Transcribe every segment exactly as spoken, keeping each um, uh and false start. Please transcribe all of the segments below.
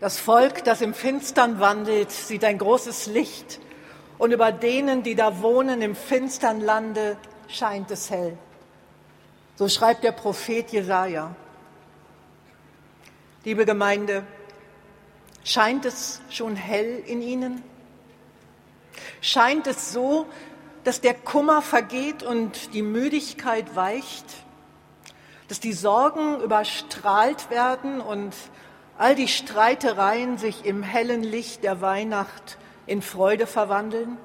Das Volk, das im Finstern wandelt, sieht ein großes Licht, und über denen, die da wohnen im finstern Lande, scheint es hell. So schreibt der Prophet Jesaja. Liebe Gemeinde, scheint es schon hell in Ihnen? Scheint es so, dass der Kummer vergeht und die Müdigkeit weicht? Dass die Sorgen überstrahlt werden und all die Streitereien sich im hellen Licht der Weihnacht in Freude verwandeln?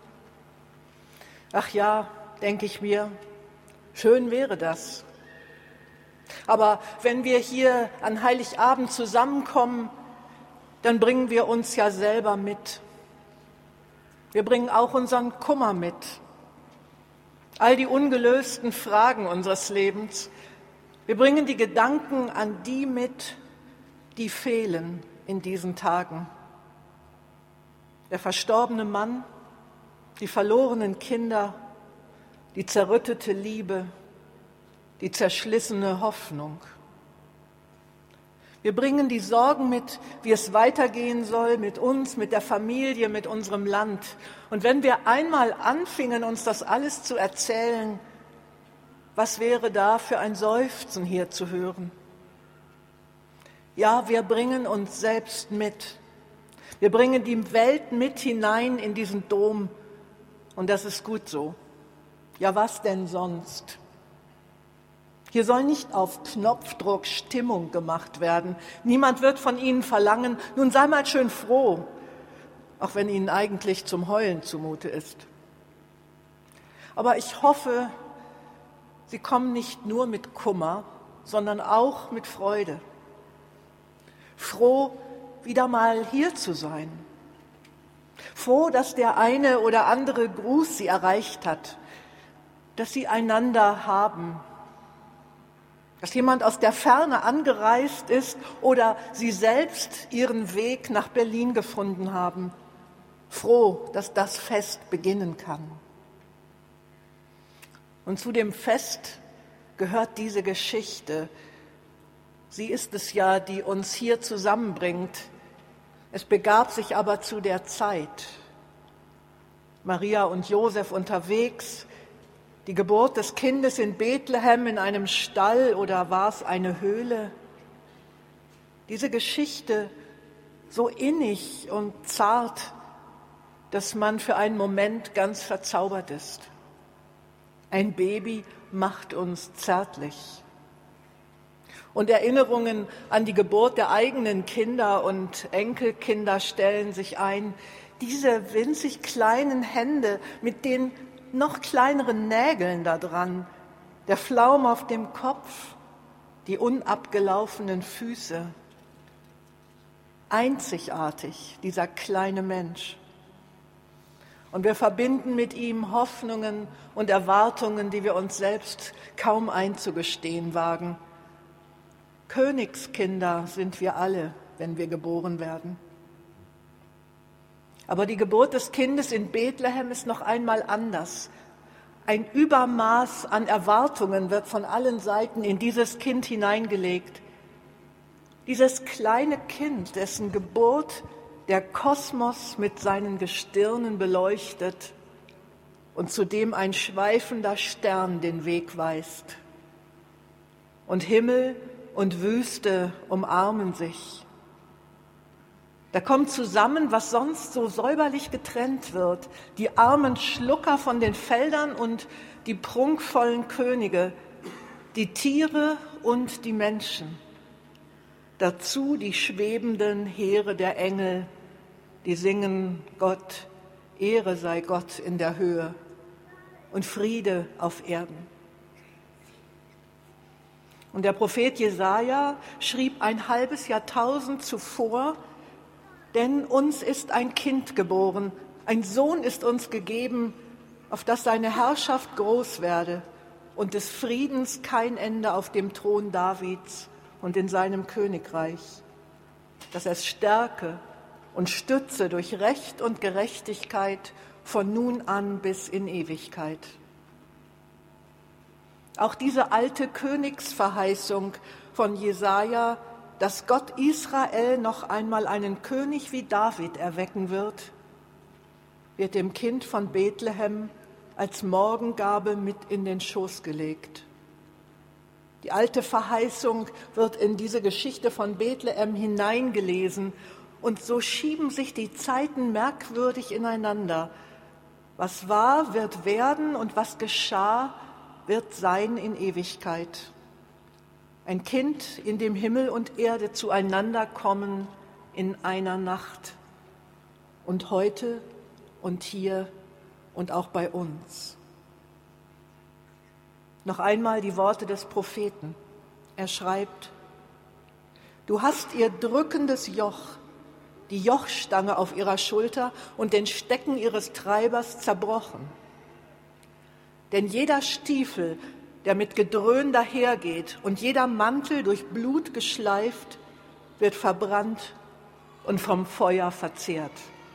Ach ja, denke ich mir, schön wäre das. Aber wenn wir hier an Heiligabend zusammenkommen, dann bringen wir uns ja selber mit. Wir bringen auch unseren Kummer mit. All die ungelösten Fragen unseres Lebens. Wir bringen die Gedanken an die mit, die fehlen in diesen Tagen. Der verstorbene Mann, die verlorenen Kinder, die zerrüttete Liebe, die zerschlissene Hoffnung. Wir bringen die Sorgen mit, wie es weitergehen soll mit uns, mit der Familie, mit unserem Land. Und wenn wir einmal anfingen, uns das alles zu erzählen, was wäre da für ein Seufzen hier zu hören? Ja, wir bringen uns selbst mit. Wir bringen die Welt mit hinein in diesen Dom. Und das ist gut so. Ja, was denn sonst? Hier soll nicht auf Knopfdruck Stimmung gemacht werden. Niemand wird von Ihnen verlangen, nun sei mal schön froh, auch wenn Ihnen eigentlich zum Heulen zumute ist. Aber ich hoffe, Sie kommen nicht nur mit Kummer, sondern auch mit Freude. Froh, wieder mal hier zu sein. Froh, dass der eine oder andere Gruß Sie erreicht hat, dass Sie einander haben, dass jemand aus der Ferne angereist ist oder Sie selbst Ihren Weg nach Berlin gefunden haben. Froh, dass das Fest beginnen kann. Und zu dem Fest gehört diese Geschichte. Sie ist es ja, die uns hier zusammenbringt. Es begab sich aber zu der Zeit. Maria und Josef unterwegs, die Geburt des Kindes in Bethlehem in einem Stall oder war es eine Höhle? Diese Geschichte so innig und zart, dass man für einen Moment ganz verzaubert ist. Ein Baby macht uns zärtlich. Und Erinnerungen an die Geburt der eigenen Kinder und Enkelkinder stellen sich ein. Diese winzig kleinen Hände mit den noch kleineren Nägeln da dran, der Flaum auf dem Kopf, die unabgelaufenen Füße. Einzigartig, dieser kleine Mensch. Und wir verbinden mit ihm Hoffnungen und Erwartungen, die wir uns selbst kaum einzugestehen wagen. Königskinder sind wir alle, wenn wir geboren werden. Aber die Geburt des Kindes in Bethlehem ist noch einmal anders. Ein Übermaß an Erwartungen wird von allen Seiten in dieses Kind hineingelegt. Dieses kleine Kind, dessen Geburt der Kosmos mit seinen Gestirnen beleuchtet und zu dem ein schweifender Stern den Weg weist. Und Himmel und Wüste umarmen sich. Da kommt zusammen, was sonst so säuberlich getrennt wird. Die armen Schlucker von den Feldern und die prunkvollen Könige, die Tiere und die Menschen. Dazu die schwebenden Heere der Engel, die singen Gott, Ehre sei Gott in der Höhe und Friede auf Erden. Und der Prophet Jesaja schrieb ein halbes Jahrtausend zuvor: Denn uns ist ein Kind geboren, ein Sohn ist uns gegeben, auf das seine Herrschaft groß werde und des Friedens kein Ende auf dem Thron Davids und in seinem Königreich, dass es stärke und stütze durch Recht und Gerechtigkeit von nun an bis in Ewigkeit. Auch diese alte Königsverheißung von Jesaja dass Gott Israel noch einmal einen König wie David erwecken wird, wird dem Kind von Bethlehem als Morgengabe mit in den Schoß gelegt. Die alte Verheißung wird in diese Geschichte von Bethlehem hineingelesen und so schieben sich die Zeiten merkwürdig ineinander. Was war, wird werden und was geschah, wird sein in Ewigkeit. Ein Kind, in dem Himmel und Erde zueinander kommen in einer Nacht. Und heute und hier und auch bei uns. Noch einmal die Worte des Propheten. Er schreibt: Du hast ihr drückendes Joch, die Jochstange auf ihrer Schulter und den Stecken ihres Treibers zerbrochen. Denn jeder Stiefel, der mit Gedröhn dahergeht, und jeder Mantel durch Blut geschleift, wird verbrannt und vom Feuer verzehrt.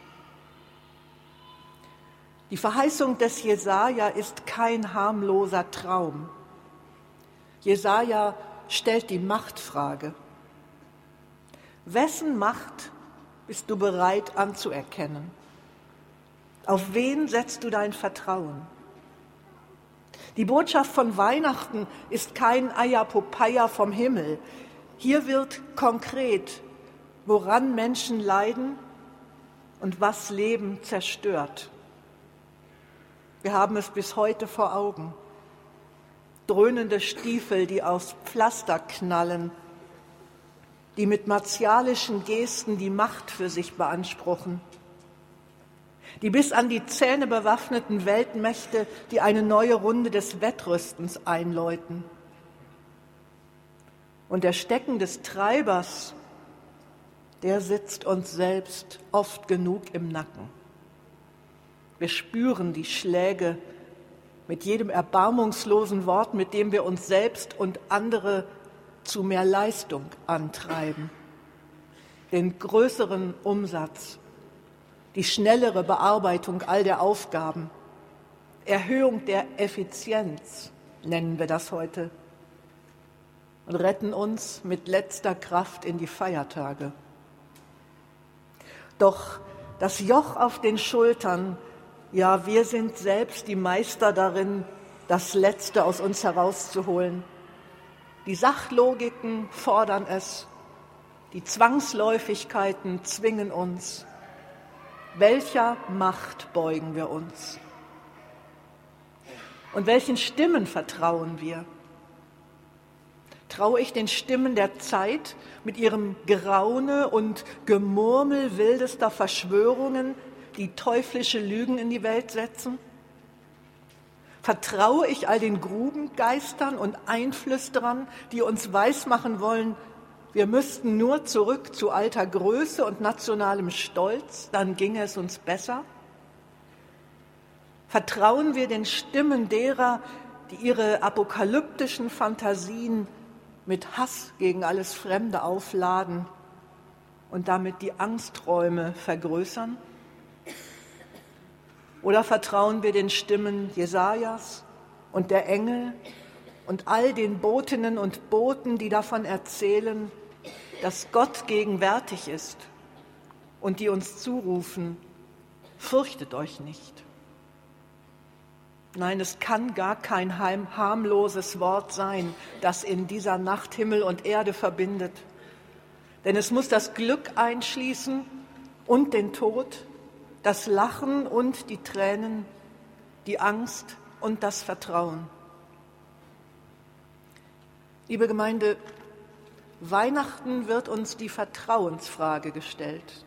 Die Verheißung des Jesaja ist kein harmloser Traum. Jesaja stellt die Machtfrage. Wessen Macht bist du bereit anzuerkennen? Auf wen setzt du dein Vertrauen? Die Botschaft von Weihnachten ist kein Eierpopeia vom Himmel. Hier wird konkret, woran Menschen leiden und was Leben zerstört. Wir haben es bis heute vor Augen. Dröhnende Stiefel, die aus Pflaster knallen, die mit martialischen Gesten die Macht für sich beanspruchen. Die bis an die Zähne bewaffneten Weltmächte, die eine neue Runde des Wettrüstens einläuten. Und der Stecken des Treibers, der sitzt uns selbst oft genug im Nacken. Wir spüren die Schläge mit jedem erbarmungslosen Wort, mit dem wir uns selbst und andere zu mehr Leistung antreiben. Den größeren Umsatz, die schnellere Bearbeitung all der Aufgaben, Erhöhung der Effizienz, nennen wir das heute, und retten uns mit letzter Kraft in die Feiertage. Doch das Joch auf den Schultern, ja, wir sind selbst die Meister darin, das Letzte aus uns herauszuholen. Die Sachlogiken fordern es, die Zwangsläufigkeiten zwingen uns. Welcher Macht beugen wir uns? Und welchen Stimmen vertrauen wir? Traue ich den Stimmen der Zeit mit ihrem Geraune und Gemurmel wildester Verschwörungen, die teuflische Lügen in die Welt setzen? Vertraue ich all den Grubengeistern und Einflüsterern, die uns weismachen wollen, wir müssten nur zurück zu alter Größe und nationalem Stolz, dann ginge es uns besser? Vertrauen wir den Stimmen derer, die ihre apokalyptischen Fantasien mit Hass gegen alles Fremde aufladen und damit die Angsträume vergrößern? Oder vertrauen wir den Stimmen Jesajas und der Engel und all den Botinnen und Boten, die davon erzählen, dass Gott gegenwärtig ist und die uns zurufen, fürchtet euch nicht. Nein, es kann gar kein harmloses Wort sein, das in dieser Nacht Himmel und Erde verbindet. Denn es muss das Glück einschließen und den Tod, das Lachen und die Tränen, die Angst und das Vertrauen. Liebe Gemeinde, Weihnachten wird uns die Vertrauensfrage gestellt.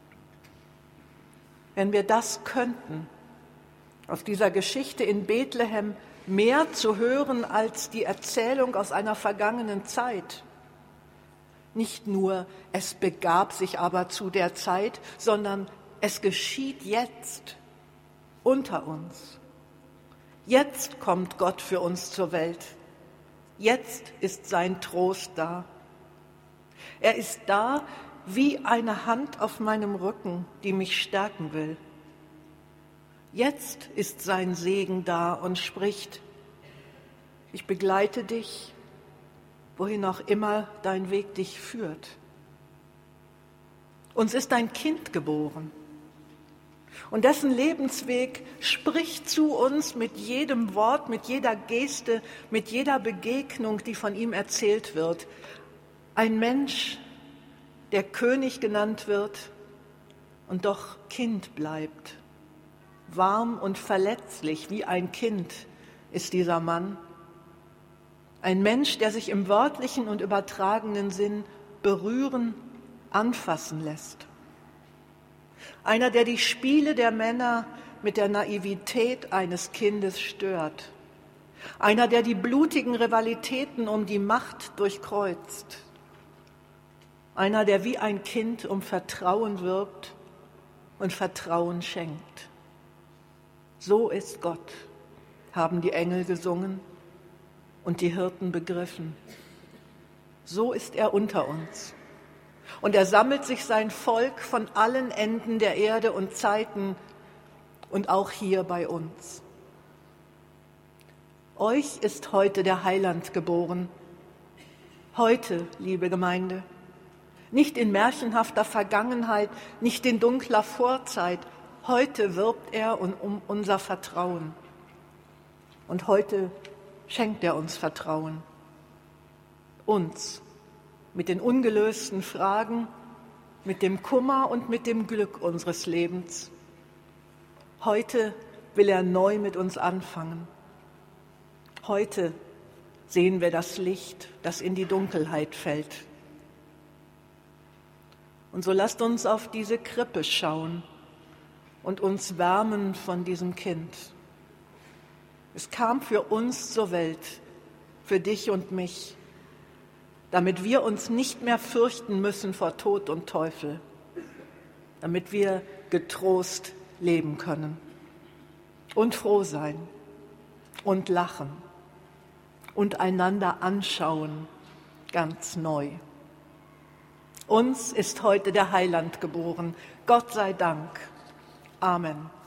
Wenn wir das könnten, aus dieser Geschichte in Bethlehem mehr zu hören als die Erzählung aus einer vergangenen Zeit. Nicht nur, es begab sich aber zu der Zeit, sondern es geschieht jetzt unter uns. Jetzt kommt Gott für uns zur Welt. Jetzt ist sein Trost da. Er ist da wie eine Hand auf meinem Rücken, die mich stärken will. Jetzt ist sein Segen da und spricht, ich begleite dich, wohin auch immer dein Weg dich führt. Uns ist ein Kind geboren und dessen Lebensweg spricht zu uns mit jedem Wort, mit jeder Geste, mit jeder Begegnung, die von ihm erzählt wird. Ein Mensch, der König genannt wird und doch Kind bleibt. Warm und verletzlich wie ein Kind ist dieser Mann. Ein Mensch, der sich im wörtlichen und übertragenen Sinn berühren, anfassen lässt. Einer, der die Spiele der Männer mit der Naivität eines Kindes stört. Einer, der die blutigen Rivalitäten um die Macht durchkreuzt. Einer, der wie ein Kind um Vertrauen wirbt und Vertrauen schenkt. So ist Gott, haben die Engel gesungen und die Hirten begriffen. So ist er unter uns. Und er sammelt sich sein Volk von allen Enden der Erde und Zeiten und auch hier bei uns. Euch ist heute der Heiland geboren. Heute, liebe Gemeinde. Nicht in märchenhafter Vergangenheit, nicht in dunkler Vorzeit. Heute wirbt er um unser Vertrauen. Und heute schenkt er uns Vertrauen. Uns mit den ungelösten Fragen, mit dem Kummer und mit dem Glück unseres Lebens. Heute will er neu mit uns anfangen. Heute sehen wir das Licht, das in die Dunkelheit fällt. Und so lasst uns auf diese Krippe schauen und uns wärmen von diesem Kind. Es kam für uns zur Welt, für dich und mich, damit wir uns nicht mehr fürchten müssen vor Tod und Teufel, damit wir getrost leben können und froh sein und lachen und einander anschauen, ganz neu. Uns ist heute der Heiland geboren. Gott sei Dank. Amen.